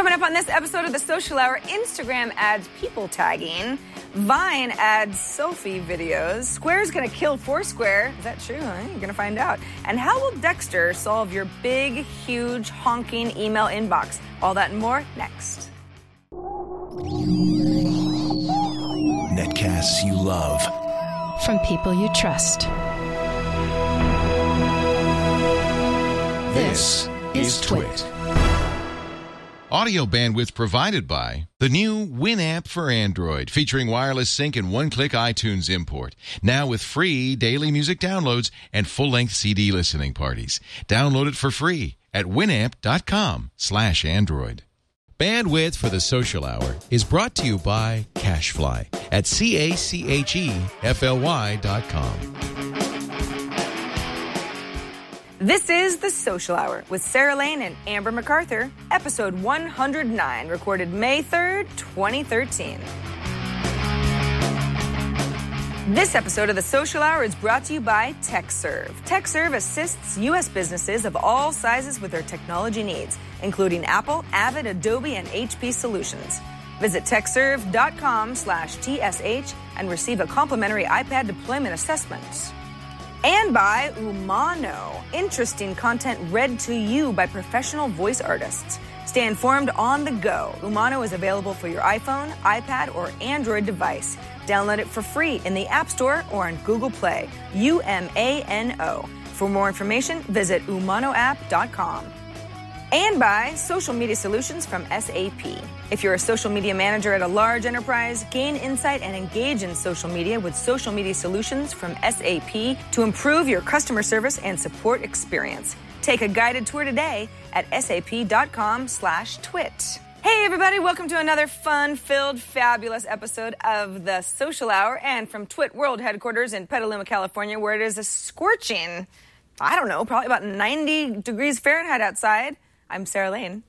Coming up on this episode of The Social Hour, Instagram adds people tagging. Vine adds selfie videos. Square's going to kill Foursquare. Is that true? You're going to find out. And how will Dexter solve your big, huge, honking email inbox? All that and more next. Netcasts you love. From people you trust. This is Twit. Audio bandwidth provided by the new Winamp for Android, featuring wireless sync and one-click iTunes import. Now with free daily music downloads and full-length CD listening parties. Download it for free at winamp.com/Android. Bandwidth for the Social Hour is brought to you by CacheFly at CacheFly.com. This is The Social Hour with Sarah Lane and Amber MacArthur, episode 109, recorded May 3rd, 2013. This episode of The Social Hour is brought to you by TechServe. TechServe assists U.S. businesses of all sizes with their technology needs, including Apple, Avid, Adobe, and HP solutions. Visit techserve.com/TSH and receive a complimentary iPad deployment assessment. And by Umano, interesting content read to you by professional voice artists. Stay informed on the go. Umano is available for your iPhone, iPad, or Android device. Download it for free in the App Store or on Google Play. UMANO. For more information, visit umanoapp.com. And by Social Media Solutions from SAP. If you're a social media manager at a large enterprise, gain insight and engage in social media with Social Media Solutions from SAP to improve your customer service and support experience. Take a guided tour today at sap.com/twit. Hey everybody, welcome to another fun-filled, fabulous episode of The Social Hour, and from Twit World headquarters in Petaluma, California, where it is a scorching, probably about 90 degrees Fahrenheit outside. I'm Sarah Lane.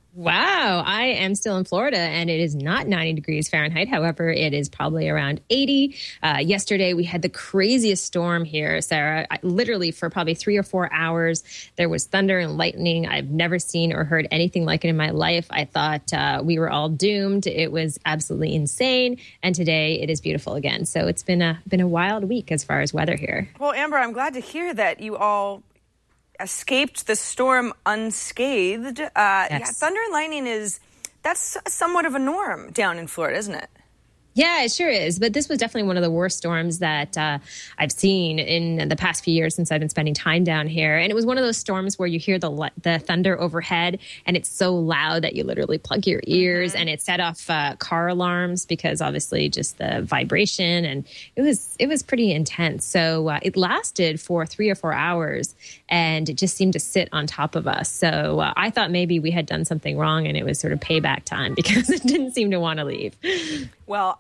Wow, I am still in Florida, and it is not 90 degrees Fahrenheit. However, it is probably around 80. Yesterday, we had the craziest storm here, Sarah. Literally, for probably 3 or 4 hours, there was thunder and lightning. I've never seen or heard anything like it in my life. I thought we were all doomed. It was absolutely insane, and today it is beautiful again. So it's been a wild week as far as weather here. Well, Amber, I'm glad to hear that you all escaped the storm unscathed. Yes. Yeah, thunder and lightning that's somewhat of a norm down in Florida, isn't it? Yeah, it sure is. But this was definitely one of the worst storms that I've seen in the past few years since I've been spending time down here. And it was one of those storms where you hear the thunder overhead, and it's so loud that you literally plug your ears, and it set off car alarms because obviously just the vibration, and it was pretty intense. So it lasted for 3 or 4 hours, and it just seemed to sit on top of us. So I thought maybe we had done something wrong, and it was sort of payback time because it didn't seem to want to leave. Well,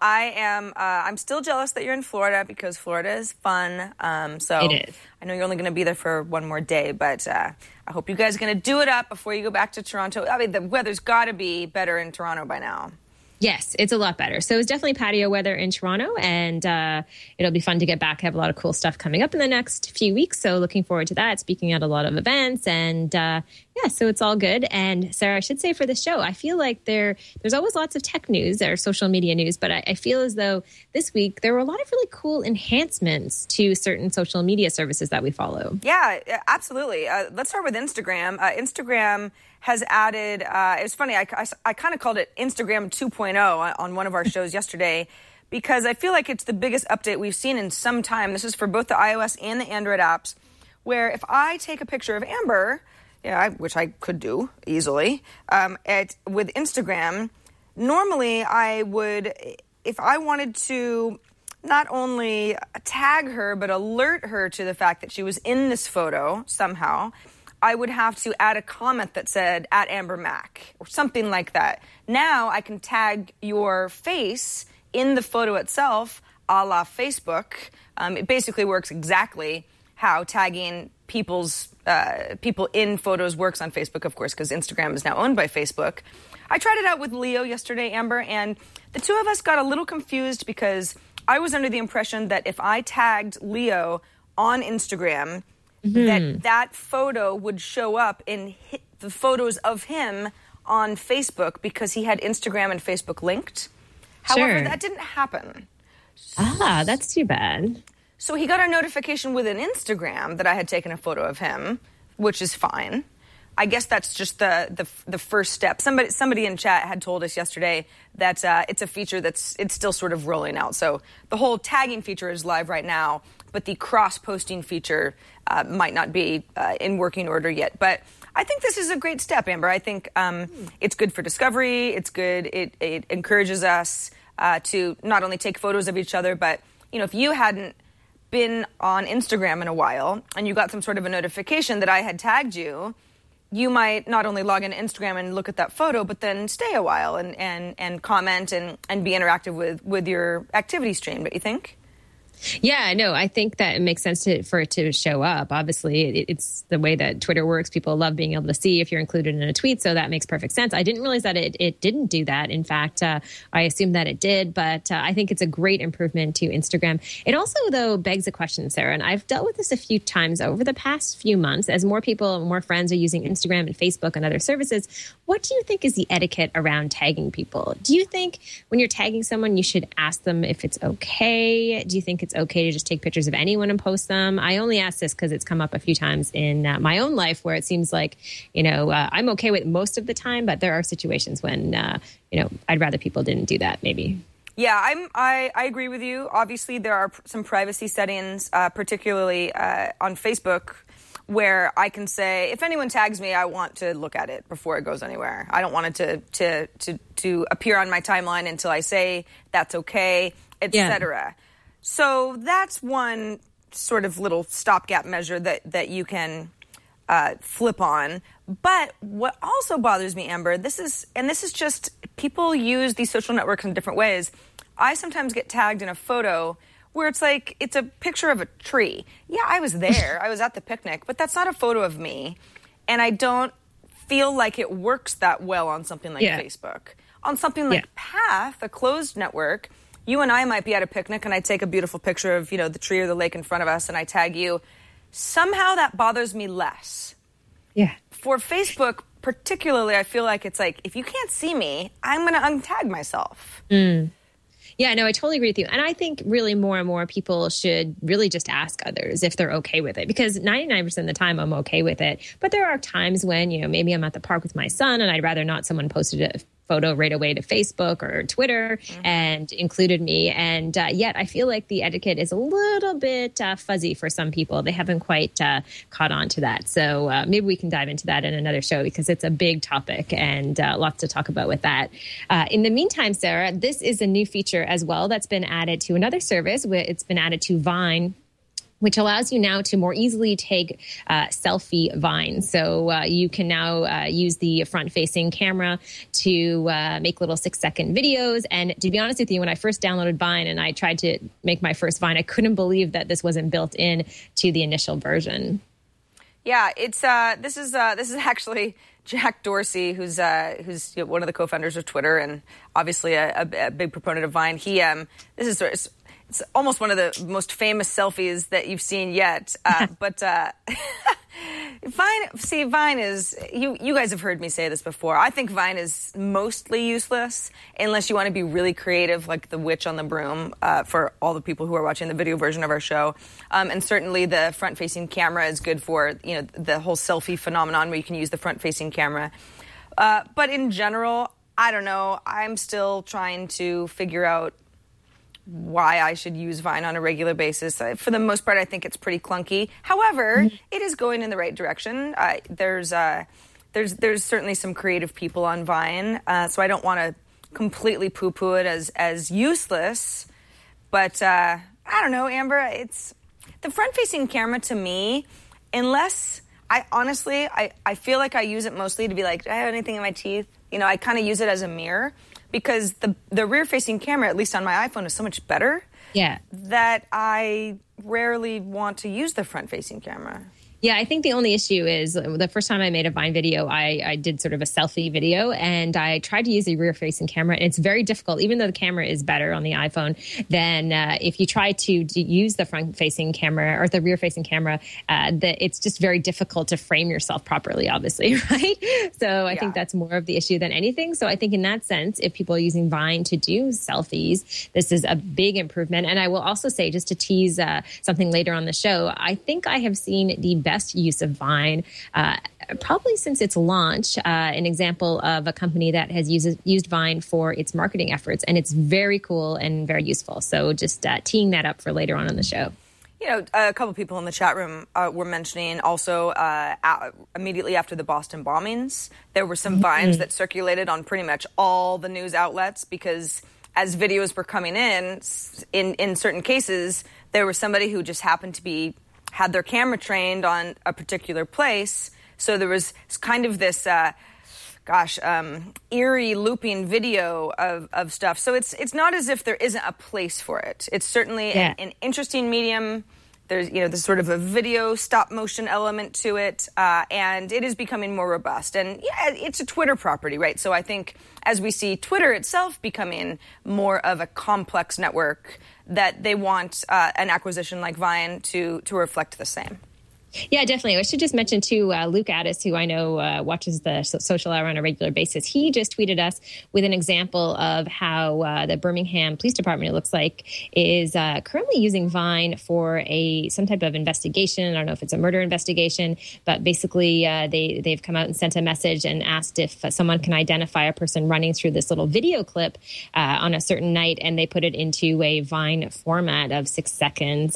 I'm still jealous that you're in Florida because Florida is fun. So it is. I know you're only going to be there for one more day, but I hope you guys are going to do it up before you go back to Toronto. I mean, the weather's got to be better in Toronto by now. Yes, it's a lot better. So it's definitely patio weather in Toronto, and it'll be fun to get back. I have a lot of cool stuff coming up in the next few weeks, so looking forward to that, speaking at a lot of events, and so it's all good. And Sarah, I should say for this show, I feel like there's always lots of tech news or social media news, but I feel as though this week there were a lot of really cool enhancements to certain social media services that we follow. Yeah, absolutely. Let's start with Instagram. Instagram has added, it was funny, I kind of called it Instagram 2.0 on one of our shows yesterday because I feel like it's the biggest update we've seen in some time. This is for both the iOS and the Android apps, where if I take a picture of Amber, which I could do easily, with Instagram, normally I would, if I wanted to not only tag her, but alert her to the fact that she was in this photo somehow, I would have to add a comment that said @AmberMac or something like that. Now I can tag your face in the photo itself, a la Facebook. It basically works exactly how tagging people in photos works on Facebook, of course, because Instagram is now owned by Facebook. I tried it out with Leo yesterday, Amber, and the two of us got a little confused because I was under the impression that if I tagged Leo on Instagram, that photo would show up in the photos of him on Facebook because he had Instagram and Facebook linked. However, Sure. that didn't happen. Ah, that's too bad. So he got a notification within Instagram that I had taken a photo of him, which is fine. I guess that's just the first step. Somebody in chat had told us yesterday that it's a feature it's still sort of rolling out. So the whole tagging feature is live right now, but the cross-posting feature might not be in working order yet. But I think this is a great step, Amber. I think it's good for discovery. It's good. It encourages us to not only take photos of each other, but if you hadn't been on Instagram in a while and you got some sort of a notification that I had tagged you, you might not only log into Instagram and look at that photo, but then stay a while and comment and be interactive with your activity stream, don't you think? Yeah, no, I think that it makes sense for it to show up. Obviously, it's the way that Twitter works. People love being able to see if you're included in a tweet, so that makes perfect sense. I didn't realize that it didn't do that. In fact, I assumed that it did, but I think it's a great improvement to Instagram. It also, though, begs a question, Sarah, and I've dealt with this a few times over the past few months. As more people, more friends are using Instagram and Facebook and other services, what do you think is the etiquette around tagging people? Do you think when you're tagging someone, you should ask them if it's okay? Do you think it's okay to just take pictures of anyone and post them? I only ask this because it's come up a few times in my own life where it seems like, I'm okay with most of the time, but there are situations when, I'd rather people didn't do that maybe. Yeah, I agree with you. Obviously, there are some privacy settings, particularly on Facebook, where I can say, if anyone tags me, I want to look at it before it goes anywhere. I don't want it to appear on my timeline until I say that's okay, etc. So that's one sort of little stopgap measure that you can flip on. But what also bothers me, Amber, this is just people use these social networks in different ways. I sometimes get tagged in a photo where it's like it's a picture of a tree. Yeah, I was there. I was at the picnic, but that's not a photo of me. And I don't feel like it works that well on something like Facebook. On something like Path, a closed network, you and I might be at a picnic and I take a beautiful picture of, the tree or the lake in front of us and I tag you. Somehow that bothers me less. Yeah. For Facebook, particularly, I feel like it's like, if you can't see me, I'm going to untag myself. Yeah, no, I totally agree with you. And I think really more and more people should really just ask others if they're okay with it, because 99% of the time I'm okay with it. But there are times when, maybe I'm at the park with my son and I'd rather not someone posted a photo right away to Facebook or Twitter and included me. And yet I feel like the etiquette is a little bit fuzzy for some people. They haven't quite caught on to that. So maybe we can dive into that in another show because it's a big topic and lots to talk about with that. In the meantime, Sarah, this is a new feature as well that's been added to another service. It's been added to Vine, which allows you now to more easily take selfie Vines. So you can now use the front-facing camera to make little 6-second videos. And to be honest with you, when I first downloaded Vine and I tried to make my first Vine, I couldn't believe that this wasn't built in to the initial version. Yeah, it's this is actually Jack Dorsey, who's one of the co-founders of Twitter and obviously a big proponent of Vine. It's almost one of the most famous selfies that you've seen yet. But Vine is, you guys have heard me say this before. I think Vine is mostly useless unless you want to be really creative, like the witch on the broom, for all the people who are watching the video version of our show. And certainly the front-facing camera is good for, the whole selfie phenomenon where you can use the front-facing camera. But in general, I don't know. I'm still trying to figure out why I should use Vine on a regular basis. For the most part, I think it's pretty clunky. However, it is going in the right direction. There's certainly some creative people on Vine, so I don't want to completely poo-poo it as useless. But I don't know, Amber. It's the front-facing camera to me, unless I feel like I use it mostly to be like, do I have anything in my teeth? I kind of use it as a mirror. Because the rear-facing camera, at least on my iPhone, is so much better that I rarely want to use the front-facing camera. Yeah, I think the only issue is the first time I made a Vine video, I did sort of a selfie video, and I tried to use a rear-facing camera, and it's very difficult, even though the camera is better on the iPhone, than if you try to use the front-facing camera or the rear-facing camera, it's just very difficult to frame yourself properly, obviously, right? So I think that's more of the issue than anything. So I think in that sense, if people are using Vine to do selfies, this is a big improvement. And I will also say, just to tease something later on the show, I think I have seen the best use of Vine probably since its launch, an example of a company that has used Vine for its marketing efforts, and it's very cool and very useful. So just teeing that up for later on in the show. You know, a couple people in the chat room were mentioning also immediately after the Boston bombings, there were some Vines that circulated on pretty much all the news outlets because as videos were coming in certain cases, there was somebody who just happened to had their camera trained on a particular place. So there was kind of this, eerie looping video of stuff. So it's not as if there isn't a place for it. It's certainly an interesting medium. There's sort of a video stop motion element to it, and it is becoming more robust. And it's a Twitter property, right? So I think as we see Twitter itself becoming more of a complex network, that they want an acquisition like Vine to reflect the same. Yeah, definitely. I should just mention, too, Luke Addis, who I know watches the Social Hour on a regular basis. He just tweeted us with an example of how the Birmingham Police Department, it looks like, is currently using Vine for some type of investigation. I don't know if it's a murder investigation, but basically they've come out and sent a message and asked if someone can identify a person running through this little video clip on a certain night, and they put it into a Vine format of 6 seconds.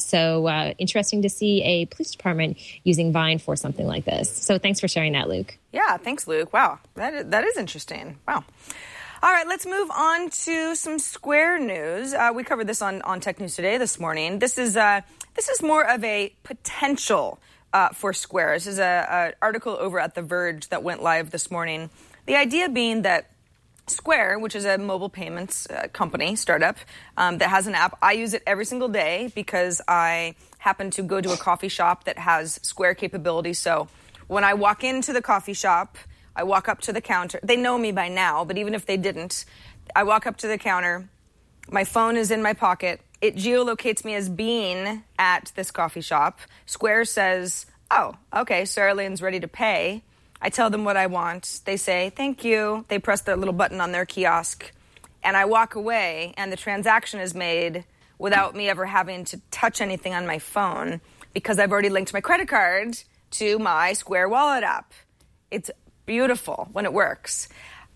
So interesting to see a police department using Vine for something like this. So thanks for sharing that, Luke. Yeah, thanks, Luke. Wow, that is interesting. Wow. All right, let's move on to some Square news. We covered this on Tech News Today this morning. This is more of a potential for Square. This is an article over at The Verge that went live this morning. The idea being that Square, which is a mobile payments company, startup, that has an app. I use it every single day because I happen to go to a coffee shop that has Square capabilities. So when I walk into the coffee shop, I walk up to the counter. They know me by now, but even if they didn't, I walk up to the counter. My phone is in my pocket. It geolocates me as being at this coffee shop. Square says, oh, okay, Sarah Lane's ready to pay. I tell them what I want. They say, thank you. They press their little button on their kiosk. And I walk away, and the transaction is made without me ever having to touch anything on my phone because I've already linked my credit card to my Square Wallet app. It's beautiful when it works.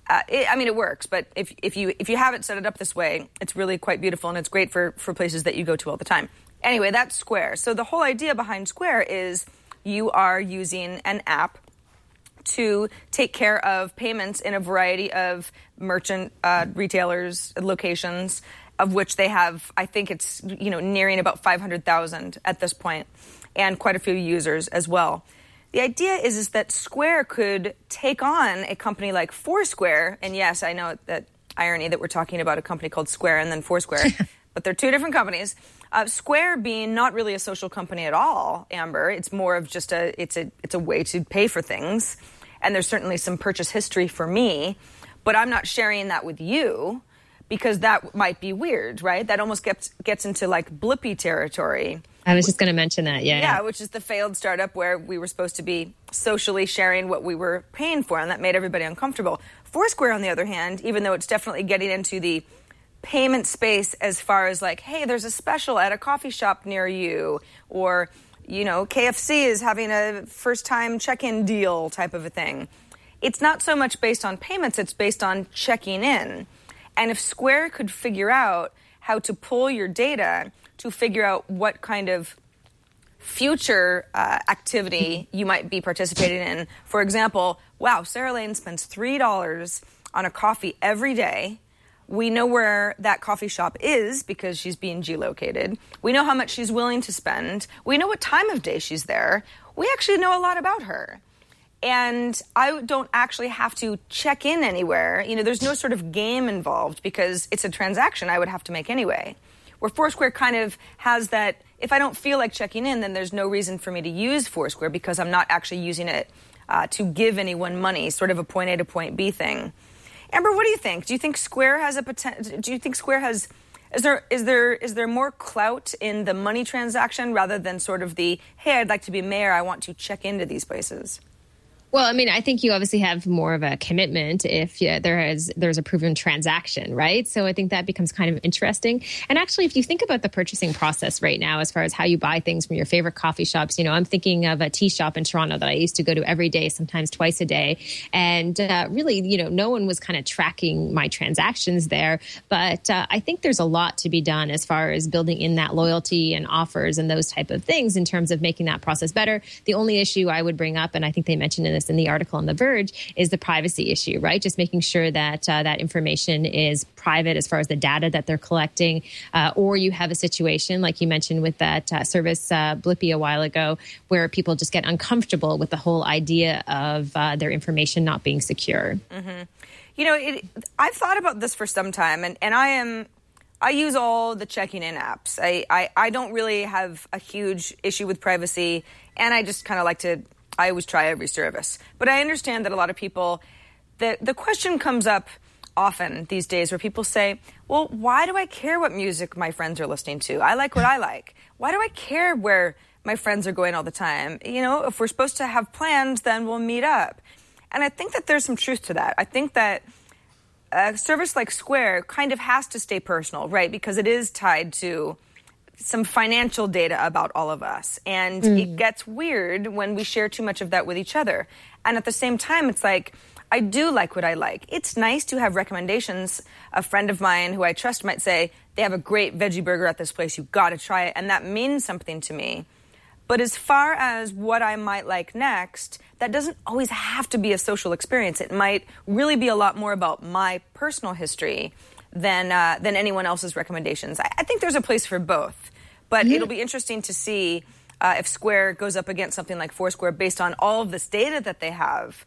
It works, but if you have it set it up this way, it's really quite beautiful, and it's great for places that you go to all the time. Anyway, that's Square. So the whole idea behind Square is you are using an app to take care of payments in a variety of merchant retailers, locations, of which they have, I think it's nearing about 500,000 at this point, and quite a few users as well. The idea is that Square could take on a company like Foursquare, and yes, I know that irony that we're talking about a company called Square and then Foursquare, but they're two different companies. Square being not really a social company at all, Amber. It's more of just it's a way to pay for things, and there's certainly some purchase history for me, but I'm not sharing that with you because that might be weird, right? That almost gets into like Blippy territory. I was just going to mention that, yeah. Yeah, which is the failed startup where we were supposed to be socially sharing what we were paying for, and that made everybody uncomfortable. Foursquare, on the other hand, even though it's definitely getting into the payment space as far as like, hey, there's a special at a coffee shop near you, or, KFC is having a first-time check-in deal type of a thing. It's not so much based on payments, it's based on checking in. And if Square could figure out how to pull your data to figure out what kind of future activity you might be participating in. For example, wow, Sarah Lane spends $3 on a coffee every day. We know where that coffee shop is because she's being geolocated. We know how much she's willing to spend. We know what time of day she's there. We actually know a lot about her. And I don't actually have to check in anywhere. There's no sort of game involved because it's a transaction I would have to make anyway. where Foursquare kind of has that, if I don't feel like checking in, then there's no reason for me to use Foursquare because I'm not actually using it to give anyone money, sort of a point A to point B thing. Amber, what do you think? Do you think Square has a potential? Do you think Square has? Is there more clout in the money transaction rather than sort of the, hey, I'd like to be mayor, I want to check into these places? Well, I mean, I think you obviously have more of a commitment if there's a proven transaction, right? So I think that becomes kind of interesting. And actually, if you think about the purchasing process right now, as far as how you buy things from your favorite coffee shops, I'm thinking of a tea shop in Toronto that I used to go to every day, sometimes twice a day. And really, no one was kind of tracking my transactions there. But I think there's a lot to be done as far as building in that loyalty and offers and those type of things in terms of making that process better. The only issue I would bring up, and I think they mentioned in in the article on The Verge, is the privacy issue, right? Just making sure that that information is private as far as the data that they're collecting, or you have a situation like you mentioned with that service Blippy a while ago, where people just get uncomfortable with the whole idea of their information not being secure. Mm-hmm. I've thought about this for some time, and I use all the checking in apps. I don't really have a huge issue with privacy, and I just kind of I always try every service. But I understand that a lot of people, the question comes up often these days where people say, well, why do I care what music my friends are listening to? I like what I like. Why do I care where my friends are going all the time? If we're supposed to have plans, then we'll meet up. And I think that there's some truth to that. I think that a service like Square kind of has to stay personal, right? Because it is tied to some financial data about all of us. And it gets weird when we share too much of that with each other. And at the same time, it's like, I do like what I like. It's nice to have recommendations. A friend of mine who I trust might say, they have a great veggie burger at this place, you've got to try it. And that means something to me. But as far as what I might like next, that doesn't always have to be a social experience. It might really be a lot more about my personal history than anyone else's recommendations. I think there's a place for both, but it'll be interesting to see if Square goes up against something like Foursquare based on all of this data that they have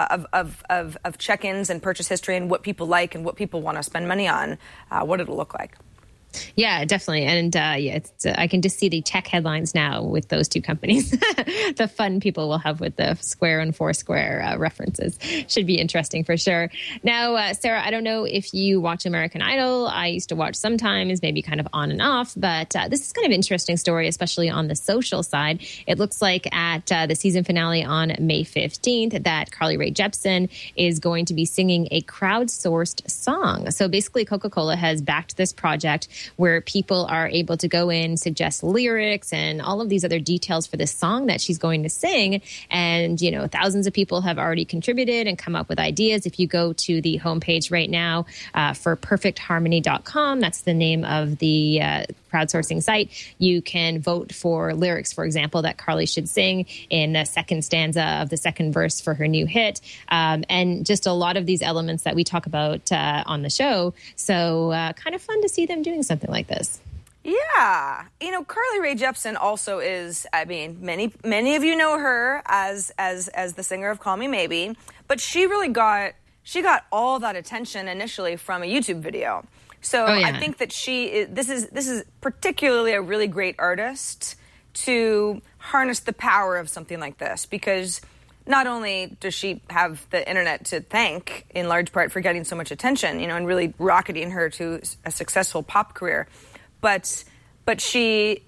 of check-ins and purchase history and what people like and what people want to spend money on, what it'll look like. Yeah, definitely. And I can just see the tech headlines now with those two companies. The fun people will have with the Square and Foursquare references. Should be interesting for sure. Now, Sarah, I don't know if you watch American Idol. I used to watch sometimes, maybe kind of on and off. But this is kind of an interesting story, especially on the social side. It looks like at the season finale on May 15th that Carly Rae Jepsen is going to be singing a crowdsourced song. So basically, Coca-Cola has backed this project where people are able to go in, suggest lyrics and all of these other details for this song that she's going to sing. And, thousands of people have already contributed and come up with ideas. If you go to the homepage right now for perfectharmony.com, that's the name of the crowdsourcing site, you can vote for lyrics, for example, that Carly should sing in the second stanza of the second verse for her new hit. And just a lot of these elements that we talk about on the show. So kind of fun to see them doing something like this. Yeah. Carly Rae Jepsen also is, many of you know her as the singer of Call Me Maybe, but she got all that attention initially from a YouTube video. So I think that this is particularly a really great artist to harness the power of something like this, because not only does she have the internet to thank in large part for getting so much attention, and really rocketing her to a successful pop career, but she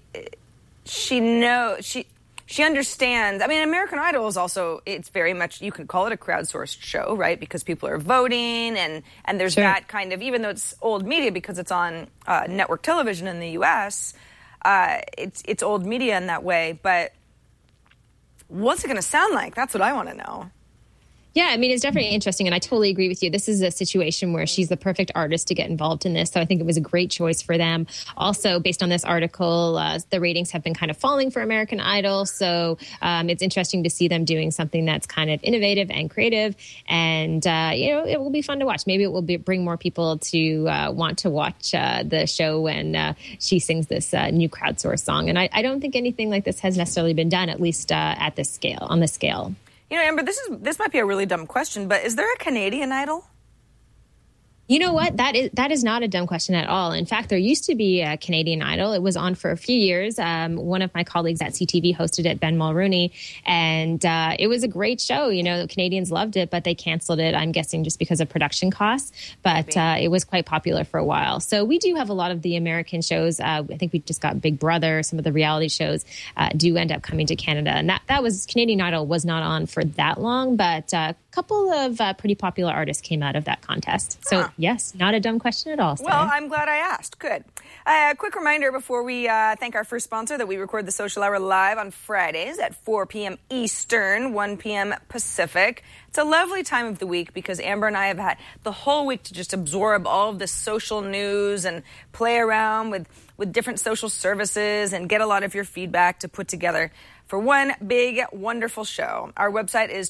understands. American Idol is also, it's very much, you can call it a crowdsourced show, right? Because people are voting and there's that kind of, even though it's old media because it's on network television in the U.S., it's old media in that way. But what's it going to sound like? That's what I want to know. Yeah, it's definitely interesting, and I totally agree with you. This is a situation where she's the perfect artist to get involved in this, so I think it was a great choice for them. Also, based on this article, the ratings have been kind of falling for American Idol, so it's interesting to see them doing something that's kind of innovative and creative, and it will be fun to watch. Maybe it will bring more people to want to watch the show when she sings this new crowdsourced song, and I don't think anything like this has necessarily been done, at least at this scale, on this scale. Amber, this might be a really dumb question, but is there a Canadian Idol? You know what? That is not a dumb question at all. In fact, there used to be a Canadian Idol. It was on for a few years. One of my colleagues at CTV hosted it, Ben Mulrooney, and it was a great show. You know, Canadians loved it, but they canceled it, I'm guessing just because of production costs. But it was quite popular for a while. So we do have a lot of the American shows. I think we just got Big Brother. Some of the reality shows do end up coming to Canada. And that was Canadian Idol was not on for that long, but a couple of pretty popular artists came out of that contest. So yes, not a dumb question at all, Sarah. Well, I'm glad I asked. Good. Quick reminder before we thank our first sponsor that we record the Social Hour live on Fridays at 4 p.m. Eastern, 1 p.m. Pacific. It's a lovely time of the week because Amber and I have had the whole week to just absorb all of the social news and play around with different social services and get a lot of your feedback to put together for one big, wonderful show. Our website is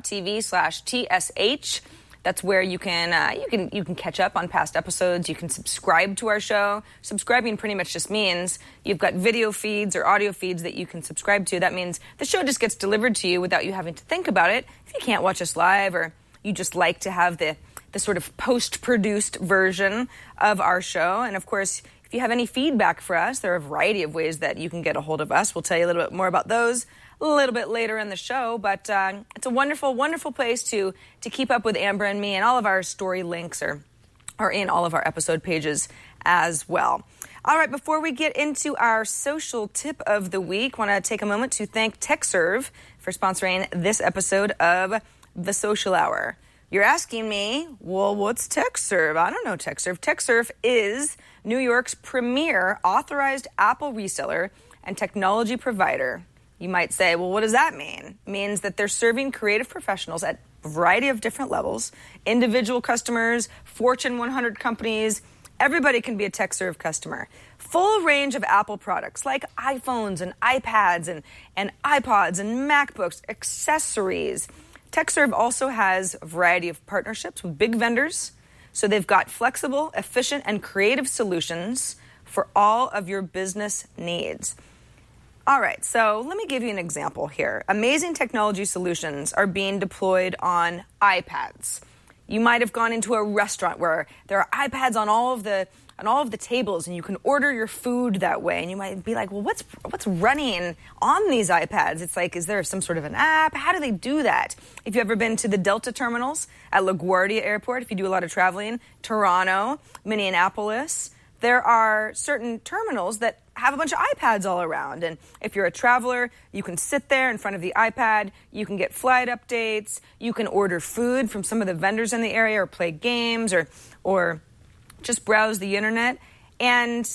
twit.tv/TSH. That's where you can catch up on past episodes. You can subscribe to our show. Subscribing pretty much just means you've got video feeds or audio feeds that you can subscribe to. That means the show just gets delivered to you without you having to think about it. If you can't watch us live or you just like to have the sort of post-produced version of our show. And of course, if you have any feedback for us, there are a variety of ways that you can get a hold of us. We'll tell you a little bit more about those a little bit later in the show, but it's a wonderful, wonderful place to keep up with Amber and me, and all of our story links are in all of our episode pages as well. All right, before we get into our social tip of the week, I want to take a moment to thank TechServe for sponsoring this episode of The Social Hour. You're asking me, well, what's TechServe? I don't know TechServe. TechServe is New York's premier authorized Apple reseller and technology provider. You might say, well, what does that mean? It means that they're serving creative professionals at a variety of different levels, individual customers, Fortune 100 companies. Everybody can be a TechServe customer. Full range of Apple products like iPhones and iPads and iPods and MacBooks, accessories. TechServe also has a variety of partnerships with big vendors. So they've got flexible, efficient, and creative solutions for all of your business needs. All right, so let me give you an example here. Amazing technology solutions are being deployed on iPads. You might have gone into a restaurant where there are iPads on all of the tables, and you can order your food that way. And you might be like, well, what's running on these iPads? It's like, is there some sort of an app? How do they do that? If you've ever been to the Delta terminals at LaGuardia Airport, if you do a lot of traveling, Toronto, Minneapolis, there are certain terminals that have a bunch of iPads all around. And if you're a traveler, you can sit there in front of the iPad. You can get flight updates. You can order food from some of the vendors in the area or play games or just browse the internet. And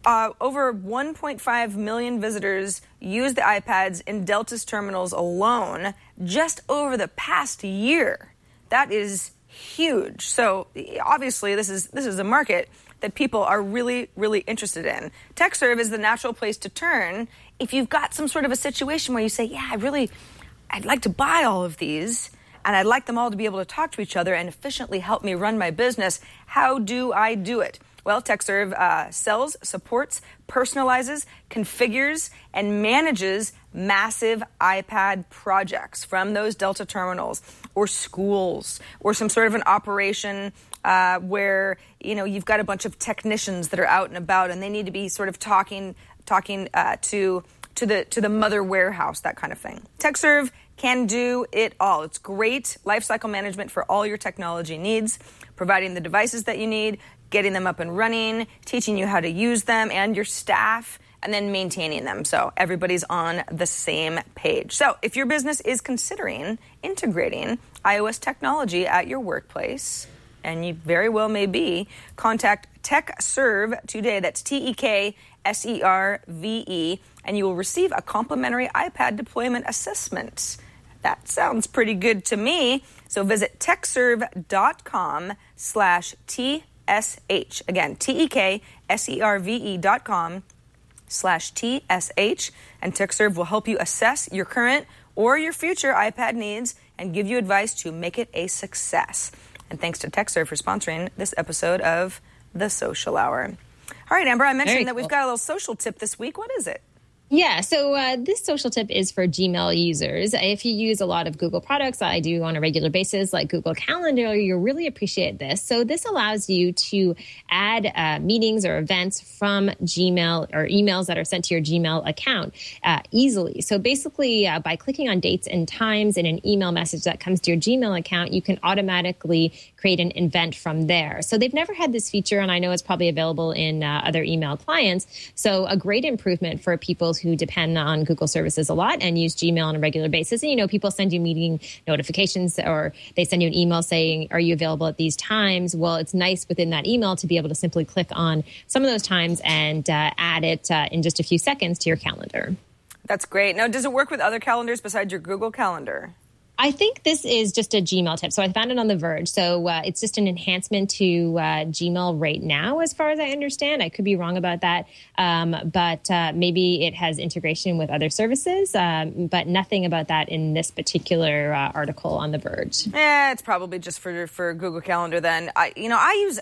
over 1.5 million visitors use the iPads in Delta's terminals alone just over the past year. That is huge. So obviously this is a market that people are really, really interested in. TechServe is the natural place to turn if you've got some sort of a situation where you say, yeah, I'd like to buy all of these, and I'd like them all to be able to talk to each other and efficiently help me run my business. How do I do it? Well, TechServe sells, supports, personalizes, configures, and manages massive iPad projects from those Delta terminals or schools or some sort of an operation where, you know, you've got a bunch of technicians that are out and about and they need to be sort of talking to the mother warehouse, that kind of thing. TechServe can do it all. It's great lifecycle management for all your technology needs, providing the devices that you need, getting them up and running, teaching you how to use them and your staff, and then maintaining them so everybody's on the same page. So if your business is considering integrating iOS technology at your workplace, and you very well may be, contact TechServe today. That's TEKSERVE, and you will receive a complimentary iPad deployment assessment. That sounds pretty good to me. So visit techserve.com/TSH. Again, TEKSERVE.com/TSH. And TechServe will help you assess your current or your future iPad needs and give you advice to make it a success. And thanks to TechServe for sponsoring this episode of The Social Hour. All right, Amber, I mentioned that we've got a little social tip this week. What is it? Yeah, so this social tip is for Gmail users. If you use a lot of Google products, I do on a regular basis, like Google Calendar, you'll really appreciate this. So this allows you to add meetings or events from Gmail or emails that are sent to your Gmail account easily. So basically, by clicking on dates and times in an email message that comes to your Gmail account, you can automatically create an event from there. So they've never had this feature, and I know it's probably available in other email clients. So a great improvement for people who depend on Google services a lot and use Gmail on a regular basis. And, you know, people send you meeting notifications or they send you an email saying, are you available at these times? Well, it's nice within that email to be able to simply click on some of those times and add it in just a few seconds to your calendar. That's great. Now, does it work with other calendars besides your Google Calendar? I think this is just a Gmail tip. So I found it on The Verge. So it's just an enhancement to Gmail right now, as far as I understand. I could be wrong about that. But maybe it has integration with other services, but nothing about that in this particular article on The Verge. It's probably just for Google Calendar then. I use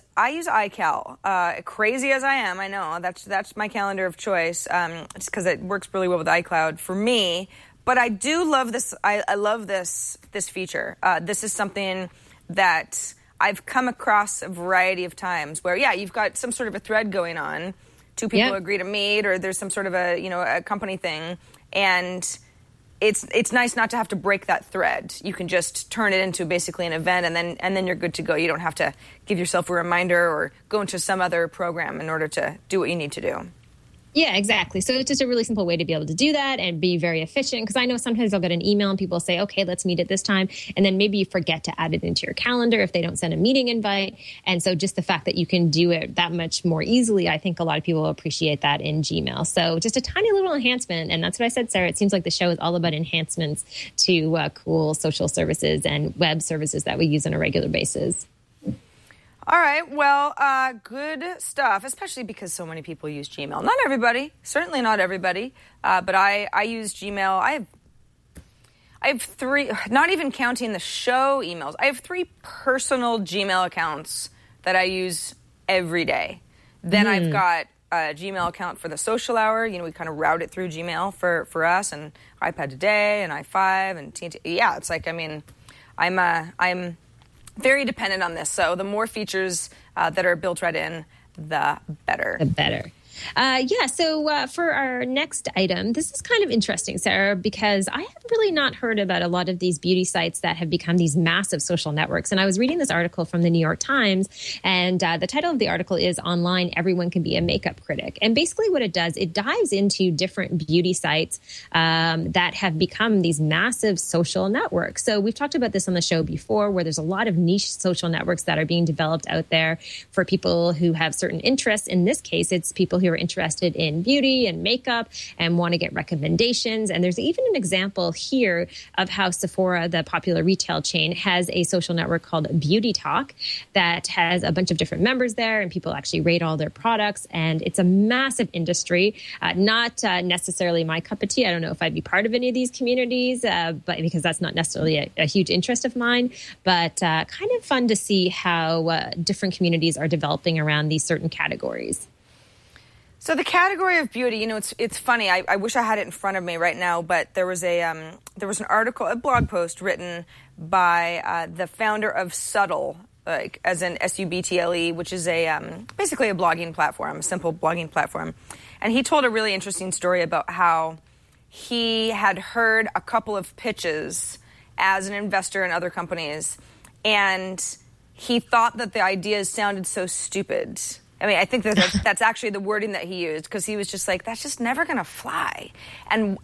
iCal. Crazy as I am, I know that's my calendar of choice. Just because it works really well with iCloud for me. But I do love this. I love this feature. This is something that I've come across a variety of times where, you've got some sort of a thread going on. Two people agree to meet, or there's some sort of a company thing, and it's nice not to have to break that thread. You can just turn it into basically an event, and then you're good to go. You don't have to give yourself a reminder or go into some other program in order to do what you need to do. Yeah, exactly. So it's just a really simple way to be able to do that and be very efficient. Because I know sometimes I'll get an email and people say, okay, let's meet at this time. And then maybe you forget to add it into your calendar if they don't send a meeting invite. And so just the fact that you can do it that much more easily, I think a lot of people will appreciate that in Gmail. So just a tiny little enhancement. And that's what I said, Sarah. It seems like the show is all about enhancements to cool social services and web services that we use on a regular basis. All right. Well, good stuff, especially because so many people use Gmail. Not everybody, certainly not everybody, but I use Gmail. I have three, not even counting the show emails. I have 3 personal Gmail accounts that I use every day. Then I've got a Gmail account for the social hour. You know, we kind of route it through Gmail for us, and iPad Today and i5 and TNT. Yeah, it's like, I mean, I'm very dependent on this. So the more features that are built right in, the better. The better. So for our next item, this is kind of interesting, Sarah, because I have really not heard about a lot of these beauty sites that have become these massive social networks. And I was reading this article from the New York Times, and the title of the article is Online, Everyone Can Be a Makeup Critic. And basically what it does, it dives into different beauty sites that have become these massive social networks. So we've talked about this on the show before, where there's a lot of niche social networks that are being developed out there for people who have certain interests. In this case, it's people who are interested in beauty and makeup and want to get recommendations. And there's even an example here of how Sephora, the popular retail chain, has a social network called Beauty Talk that has a bunch of different members there, and people actually rate all their products. And it's a massive industry, not necessarily my cup of tea. I don't know if I'd be part of any of these communities, but because that's not necessarily a huge interest of mine, but kind of fun to see how different communities are developing around these certain categories. So the category of beauty, you know, it's funny. I wish I had it in front of me right now, but there was an article, a blog post written by the founder of Subtle, like as in SUBTLE, which is basically a blogging platform, a simple blogging platform, and he told a really interesting story about how he had heard a couple of pitches as an investor in other companies, and he thought that the ideas sounded so stupid. I mean, I think that's actually the wording that he used, because he was just like, that's just never going to fly. And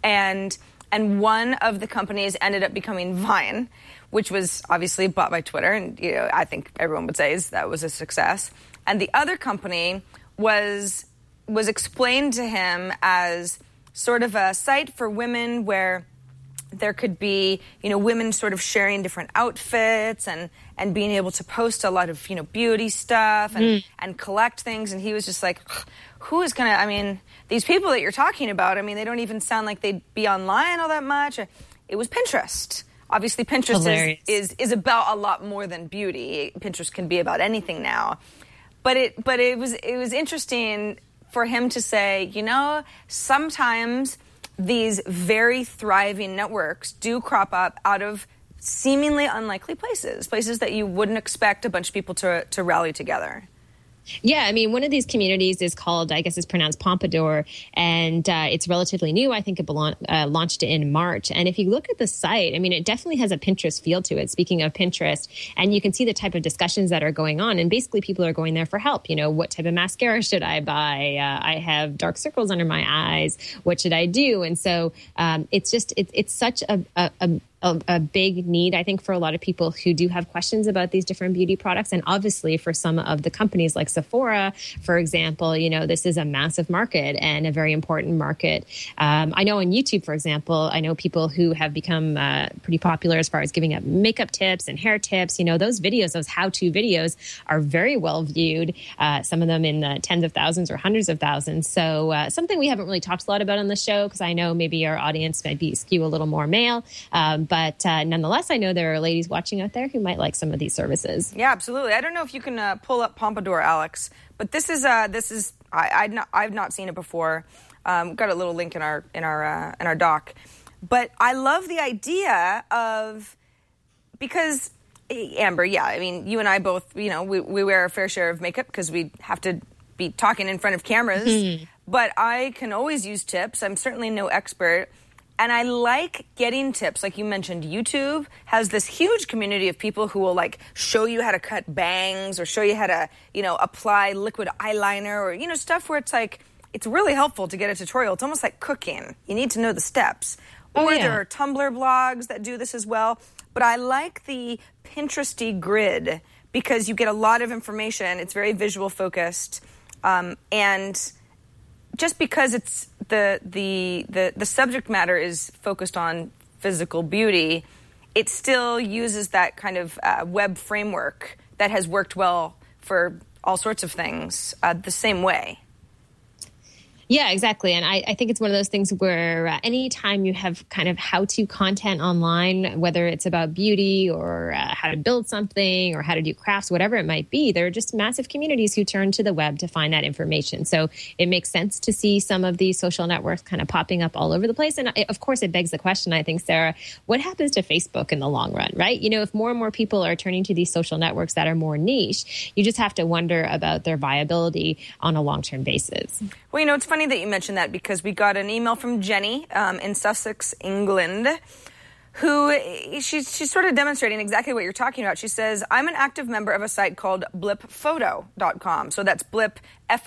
one of the companies ended up becoming Vine, which was obviously bought by Twitter. And, you know, I think everyone would say that was a success. And the other company was explained to him as sort of a site for women where there could be, you know, women sort of sharing different outfits and being able to post a lot of, you know, beauty stuff and collect things. And he was just like, who is going to, I mean, these people that you're talking about, I mean, they don't even sound like they'd be online all that much. It was Pinterest. Obviously, Pinterest is about a lot more than beauty. Pinterest can be about anything now. But it was interesting for him to say, you know, sometimes these very thriving networks do crop up out of seemingly unlikely places that you wouldn't expect a bunch of people to rally together. Yeah, I mean, one of these communities is called, I guess it's pronounced Pompadour, and it's relatively new. I think it launched in March. And if you look at the site, I mean, it definitely has a Pinterest feel to it, speaking of Pinterest. And you can see the type of discussions that are going on. And basically, people are going there for help. You know, what type of mascara should I buy? I have dark circles under my eyes. What should I do? And so it's just, it's such a big need, I think, for a lot of people who do have questions about these different beauty products. And obviously for some of the companies like Sephora, for example, you know, this is a massive market and a very important market. I know on YouTube, for example, I know people who have become pretty popular as far as giving up makeup tips and hair tips. You know, those videos, those how-to videos are very well viewed, some of them in the tens of thousands or hundreds of thousands. So something we haven't really talked a lot about on the show, because I know maybe our audience might skew a little more male. But nonetheless, I know there are ladies watching out there who might like some of these services. Yeah, absolutely. I don't know if you can pull up Pompadour, Alex, but this is I've not seen it before. We've got a little link in our doc, but I love the idea of, because Amber, yeah, I mean, you and I both, you know, we wear a fair share of makeup because we have to be talking in front of cameras. But I can always use tips. I'm certainly no expert. And I like getting tips. Like you mentioned, YouTube has this huge community of people who will like show you how to cut bangs or show you how to, you know, apply liquid eyeliner or, you know, stuff where it's like, it's really helpful to get a tutorial. It's almost like cooking. You need to know the steps. Or there are Tumblr blogs that do this as well. But I like the Pinteresty grid because you get a lot of information. It's very visual focused. And just because it's the subject matter is focused on physical beauty, it still uses that kind of web framework that has worked well for all sorts of things the same way. Yeah, exactly. And I think it's one of those things where anytime you have kind of how-to content online, whether it's about beauty or how to build something or how to do crafts, whatever it might be, there are just massive communities who turn to the web to find that information. So it makes sense to see some of these social networks kind of popping up all over the place. And of course, it begs the question, I think, Sarah, what happens to Facebook in the long run, right? You know, if more and more people are turning to these social networks that are more niche, you just have to wonder about their viability on a long-term basis. Well, you know, it's funny that you mentioned that because we got an email from Jenny in Sussex, England, who she's sort of demonstrating exactly what you're talking about. She says, I'm an active member of a site called blipphoto.com. So that's blip,